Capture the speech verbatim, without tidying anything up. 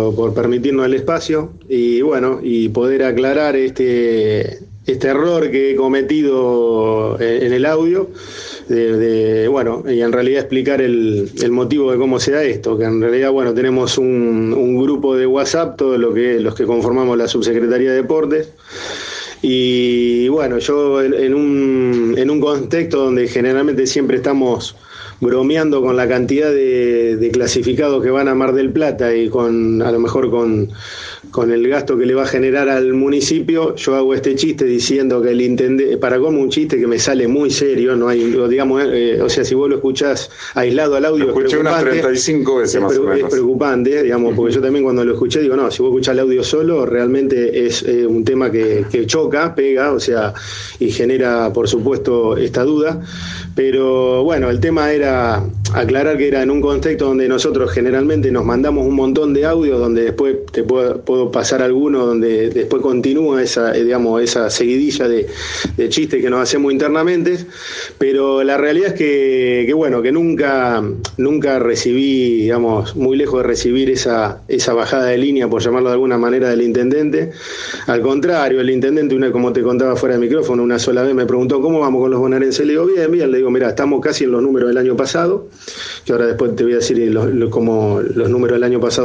por, por permitirnos el espacio y bueno, y poder aclarar este, este error que he cometido en, en el audio, de, de, bueno, y en realidad explicar el, el motivo de cómo se da esto, que en realidad, bueno, tenemos un, un grupo de WhatsApp, todos lo que, los que conformamos la Subsecretaría de Deportes, y bueno, yo en, en, un, en un contexto donde generalmente siempre estamos bromeando con la cantidad de, de clasificados que van a Mar del Plata y con a lo mejor con, con el gasto que le va a generar al municipio, yo hago este chiste diciendo que el intendente, para como un chiste que me sale muy serio, no hay, digamos, eh, o sea, si vos lo escuchás aislado al audio, lo escuché es unas treinta y cinco veces es, más o menos. Es preocupante, digamos, porque yo también cuando lo escuché digo, no, si vos escuchás el audio solo, realmente es eh, un tema que, que choca, pega, o sea, y genera, por supuesto, esta duda. Pero bueno, el tema era aclarar que era en un contexto donde nosotros generalmente nos mandamos un montón de audios, donde después te puedo, puedo pasar alguno, donde después continúa esa, digamos, esa seguidilla de, de chistes que nos hacemos internamente, pero la realidad es que, que bueno, que nunca, nunca recibí, digamos, muy lejos de recibir esa, esa bajada de línea, por llamarlo de alguna manera, del intendente. Al contrario, el intendente, una, como te contaba fuera de micrófono, una sola vez me preguntó cómo vamos con los bonaerenses. Le digo, bien, bien, le digo, mira, estamos casi en los números del año pasado, que ahora después te voy a decir los, los, como los números del año pasado